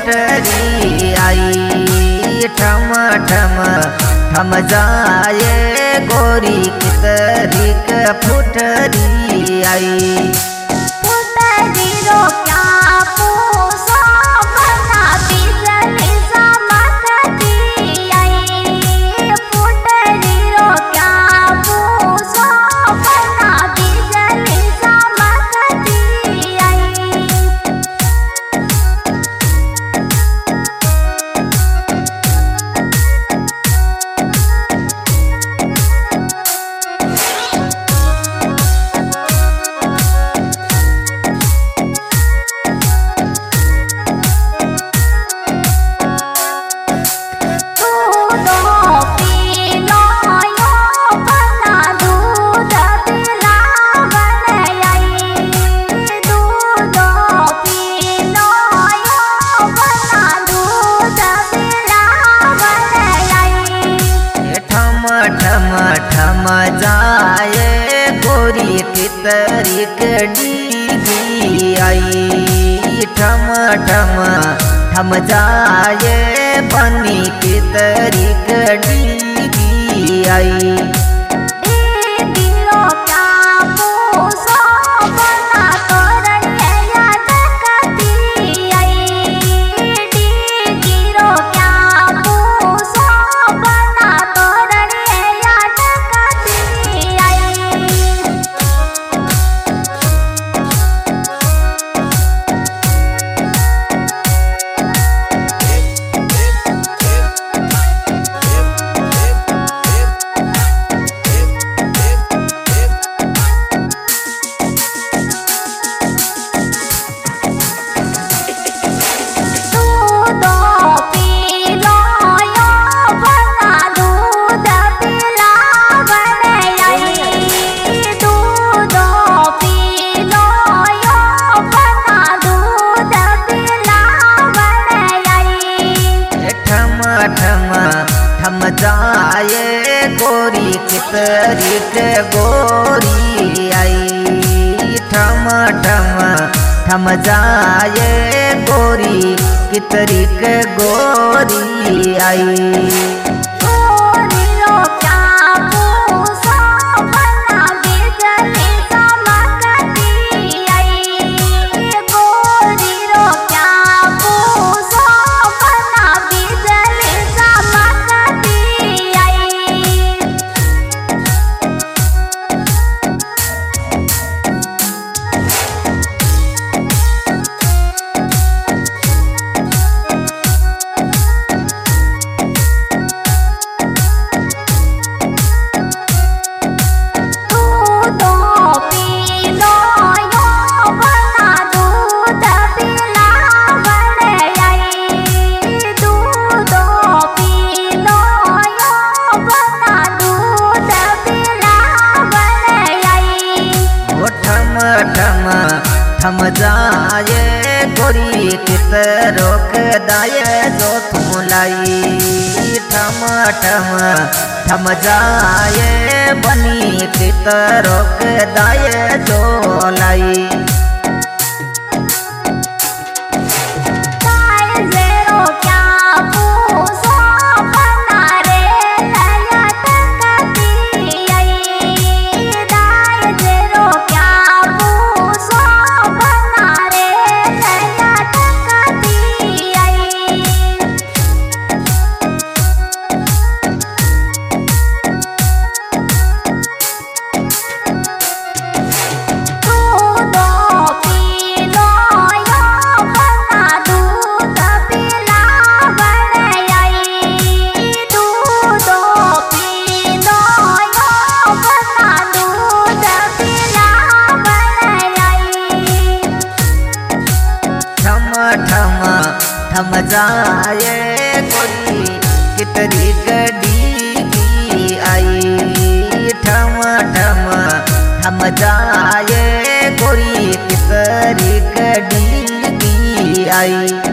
फुटरी आई। ठम ठम ठम जाए गोरी कितरी के फुटरी आई। फुटरी रो क्या पूछो बना बिजली चमकती आई। फुटरी रो क्या पूछो बना बिजली चमकती आई। ठम जाए गोरी कितरी कड़ी आई। ठम ठम ठम जाए बनी कितरी कड़ी आई। ठम जाए गोरी कितरी के गोरी आई। ठम ठम ठम जाए गोरी कितरी के गोरी आई। ठम जाए गोरी कितरो के दाए जो तुम लाई। ठम ठम ठम जाए बनी कितरो के दाए जो लाई। ठम जाए गोरी कितरी गड़ी आई। ठम ठम ठम जाए गोरी कितरी गड़ी आई।